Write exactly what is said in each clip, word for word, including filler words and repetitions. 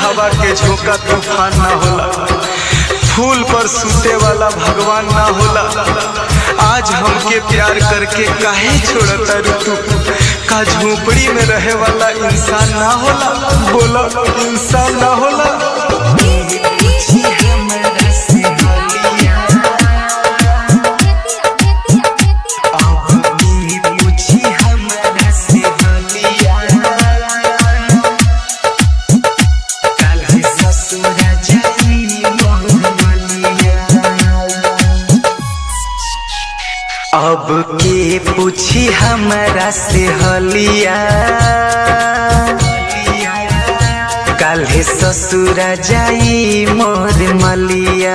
हवा के झोंका तूफान ना होला, फूल पर सूते वाला भगवान ना होला। आज हमके प्यार करके काहे छोड़ता ऋतु, का झोपड़ी में रहे वाला इंसान ना होला, बोला इंसान ना होला। अब के पूछी हमरा से हलिया, काल्हे ससुरा जाई मोर मलिया।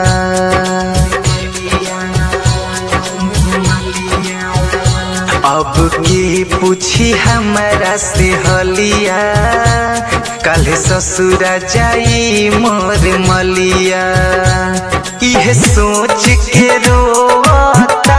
अब के पूछी हमरा से हलिया, काल्हे ससुरा जाई मोर मलिया। इहे सोच के रोता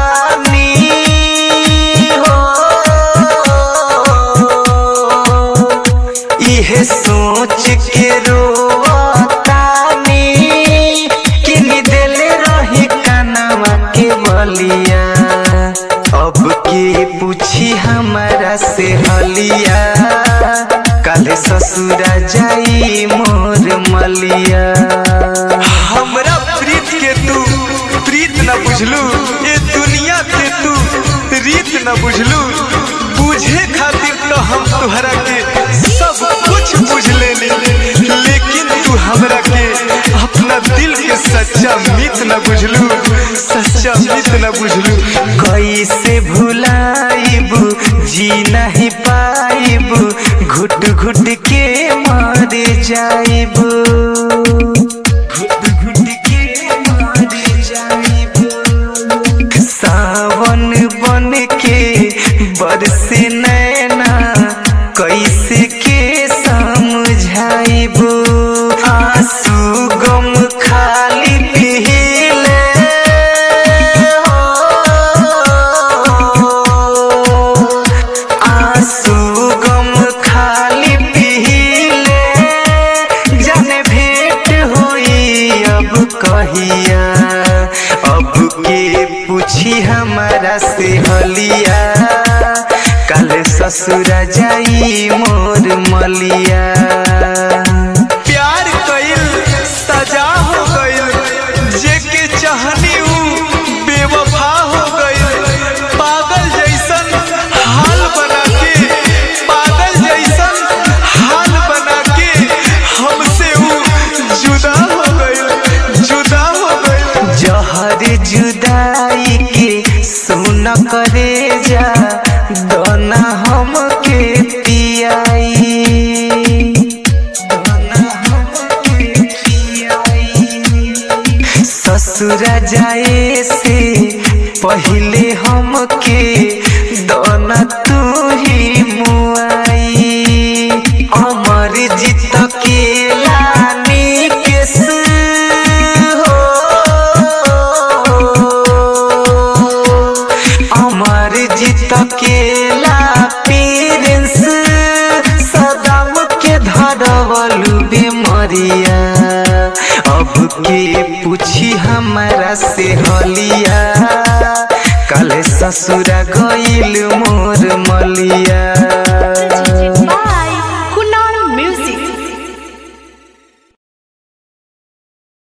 इहे सोच के रोतानी कि निदेले रही कानवा के बलिया। अब के पूछी हमरा से हलिया, काल्हे ससुरा जाई मोर मलिया। हमरा प्रीत के तू प्रीत न बुझलू, ये दुनिया के तू रीत न बुझलू। बुझे खातिर तो हम तुहरा के सब कुछ बुझ लेनी, लेकिन तू हमरा के अपना दिल के सच्चा मित न बुझलू, सच्चा मित न बुझलू। कैसे भुलाइबू, जी नहीं पाइबू, घुट घुट के मर जाइबू, घुट घुट के मर जाइबू। सावन बन के बरसे नैना, कैसे के समझाइबू। आंसू गम खाली पीले हो, आंसू गम खाली पीले। जाने भेंट हुई अब कहिया, अब के पूछी हमारा से हलिया, काल्हे ससुरा जाई मोर मलिया। प्यार कइल सजा हो गइल, जेके चाहनी ऊ बेवफा हो गइल। पागल जैसन हाल बना के, पागल जैसन हाल बना के हमसे ऊ जुदा हो गइल, जुदा हो गइल। जहर जुदाई के सुन करे जा, दोना हमके पियाई, दोना हमके पियाई। ससुरा जाए से पहले हमके दोना तू ही मुआई। अमर जीत के लानी केस हो, अमर जीत के बेमरिया। अब के पूछी हमरा से हलिया, काल्हे ससुरा गइल मोर मलिया।